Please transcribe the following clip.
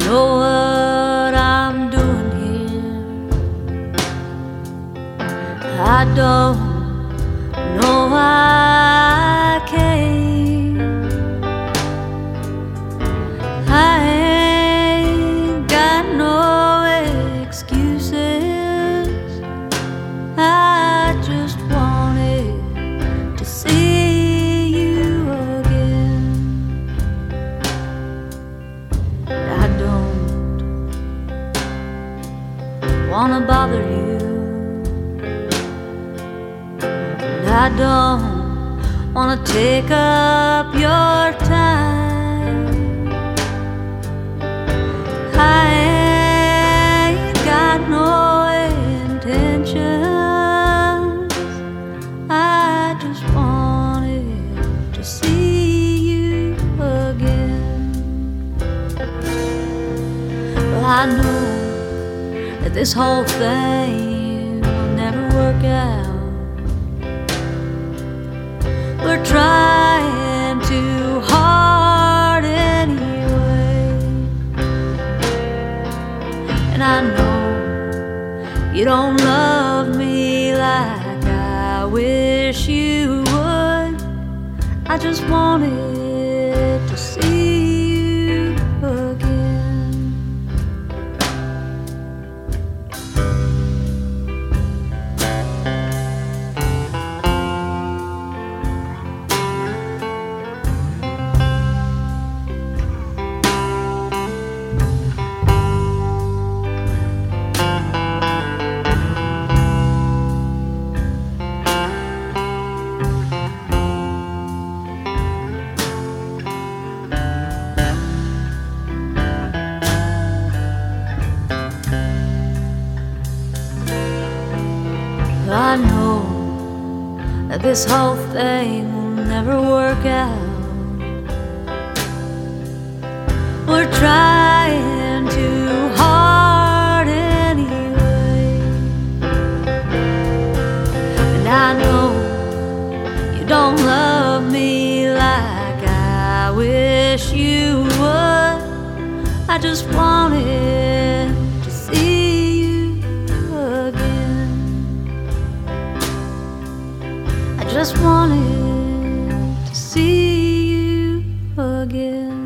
know what I'm doing here. I don't know why I came. I ain't got no excuses. I just wanted to see you again. I don't wanna bother you. I don't wanna take up your time. I ain't got no intentions. I just wanted to see you again. But I know that this whole thing will never work out. We're trying too hard anyway, and I know you don't love me like I wish you would. I just wanted to see you again. I know that this whole thing will never work out. We're trying too hard anyway, and I know you don't love me like I wish you would. I just wanted to see you again. I just wanted to see you again.